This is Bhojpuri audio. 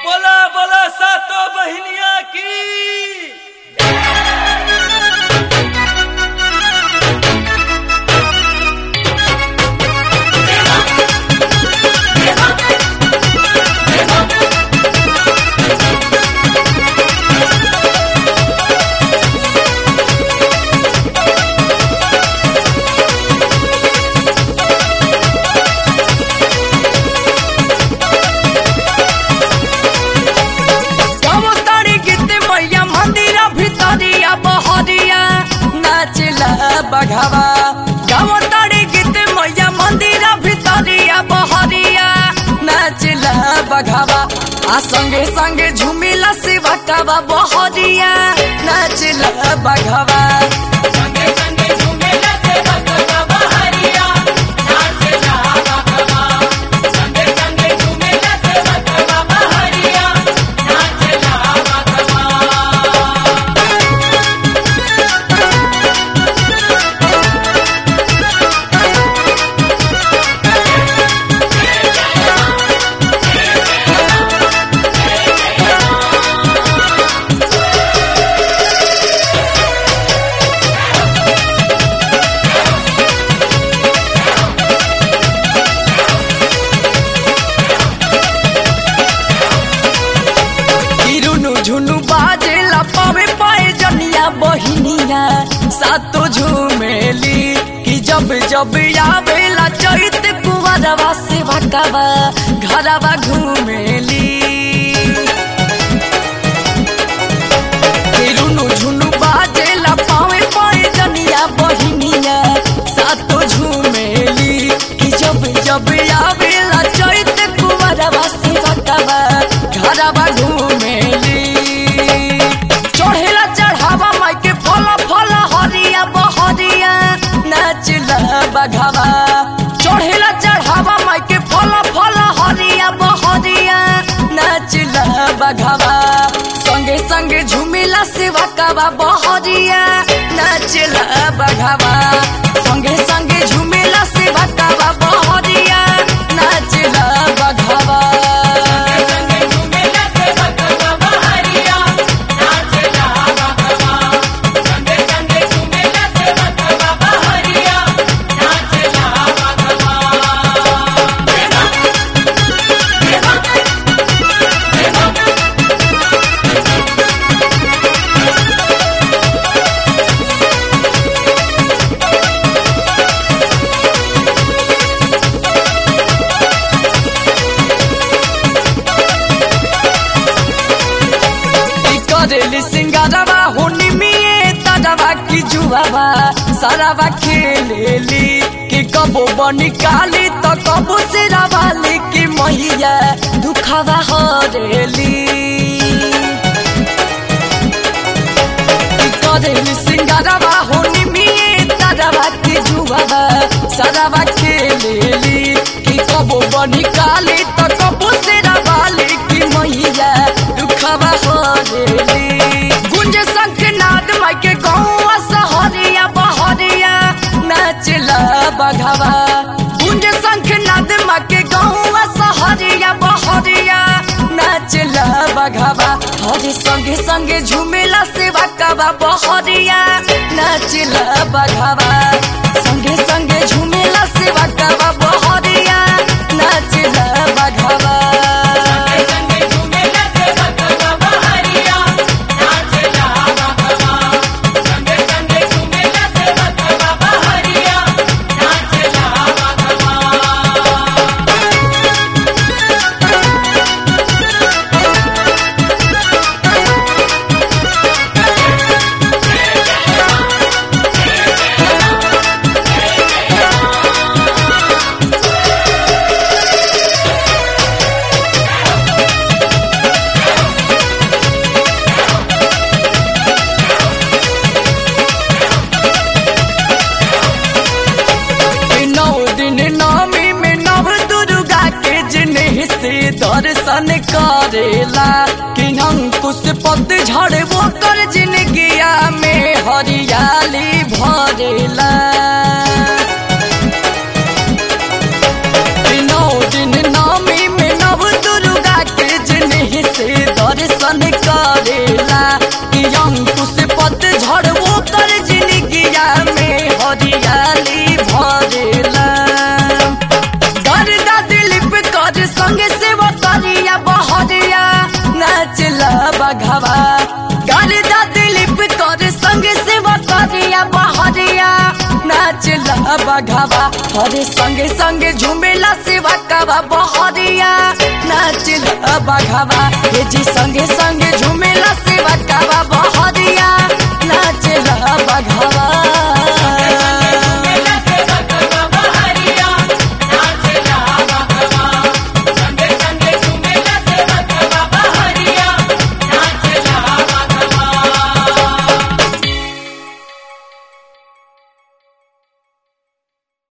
बोला बोला सातों बहिनिया की। बघावा गाँव ताड़ी गीत मैया मंदिर भितरिया बहरिया नाचला बघावा आ संगे संगे झूमिला शिवा कावा बहरिया नाचला बघावा संगे संगे झूमेला शिवा कावा बहरिया नाचला बघावा संगे संगे झूमेला शिवा कावा बहरिया नाचला बघावा। झुनु बाजे लपावे पाए जनिया बहिनिया सातो झूमेली कि जब जब आवेला चैत कुंवरवा से भटवा घरवा घूमेली। झुनु बाजे लपावे पाए जनिया बहिनिया सातो झूमेली कि जब जब आवेला चैत कुंवरवा से भटवा घरवा घूमेली। बघावा चढ़ेला चढ़ावा माई के फल फल हरिया बहरिया नाचला बघावा संगे संगे झूमिला शिवा कावा बहरिया नाचला बघावा संगे संगे झूमिला शिवा कावा बहरिया नाचला बघावा। करेली सिंगारवा होनी मिये तारवा की जुआवा सारावा खेलेली कि कबो बनी काली तो कबो सिरावाली की मैया दुखावा हरेली। करेली सिंगारवा होनी मिये तारवा की जुआवा सारावा खेलेली कि कबो बनी काली तो कबो सिरावाली की मैया दुखावा हरेली। गुंजे शंखनाद माई के गौवा सहरिया बहरिया नाचला बघावा गुंजे शंखनाद माई के गौवा सहरिया बहरिया नाचला बघावा हरे संगे संगे झूमेला शिवा कावा बहरिया नाचला बघावा संगे संगे झूमेला शिवा कावा बहरिया नाचला बघावा। दर्शन करेला कि अंकुश पतझड़ वो कर जिंदगिया में हरियाली भरेला। 9 दिन नवमी में नव दुर्गा के जिन्हीं करे संगे सेवा करिया बहरिया नाचला बघवा गालिदा दिलीप करे संगे सेवा करिया बहरिया नाचला बघवा हरे संगे संगे झूमेला सेवा कवा बहरिया नाचला बघवा हे जी संगे संगे झूमेला सेवा कवा बहरिया